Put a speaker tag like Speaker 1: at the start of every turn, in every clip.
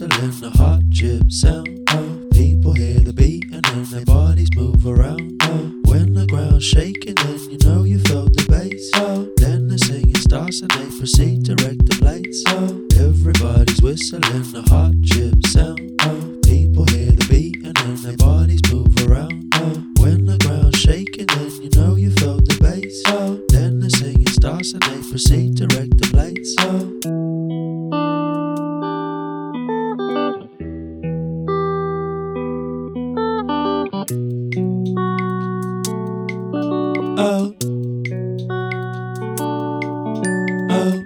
Speaker 1: whistling, the hot chip sound. People hear the beat and then their bodies move around. When the ground's shaking, then you know you felt the bass. Then the singing starts and they proceed to wreck the place. Everybody's whistling, the hot chip sound. People hear the beat and then their bodies move around. When the ground's shaking, then you know you felt the bass. Then the singing starts and they proceed to wreck the place. Oh, oh,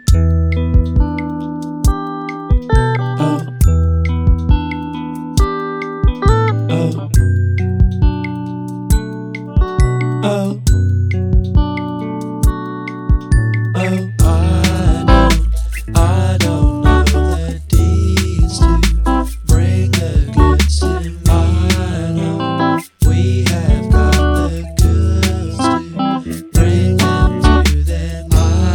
Speaker 1: oh, oh, oh, oh. I don't know the deeds to bring the goods to me. I know we have got the goods to bring them to them.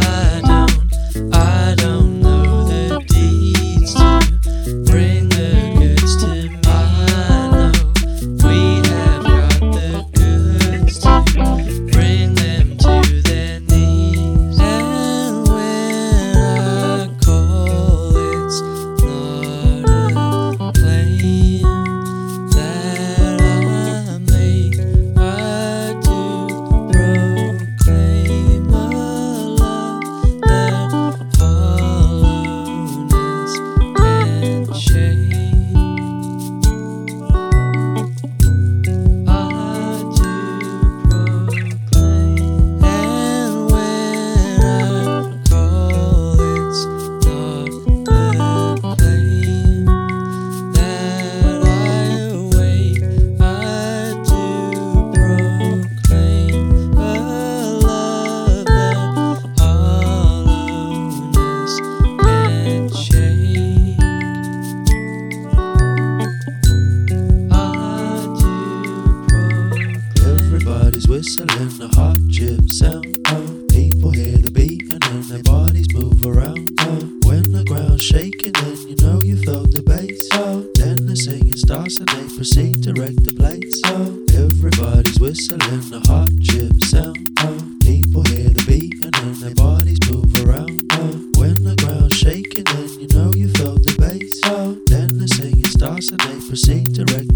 Speaker 1: I don't know the deeds to bring the goods to me. I know we have got the goods to bring them to their knees. And when I call, it's not a claim that I make. I do proclaim a love that hollowness can shake. I do proclaim, and when I call, it's not a claim that I awake. I do proclaim a love that hollowness can shake. I do proclaim. Everybody's whistling, the hot chip sound. People hear the beat and then their bodies move around. When the ground's shaking, then you know you felt the bass. Then the singing starts and they proceed to wreck the place. Everybody's whistling, the hot chip sound. People hear the beat and then their bodies move around. When the ground's shaking, then you know you felt the bass. Then the singing starts and they proceed to wreck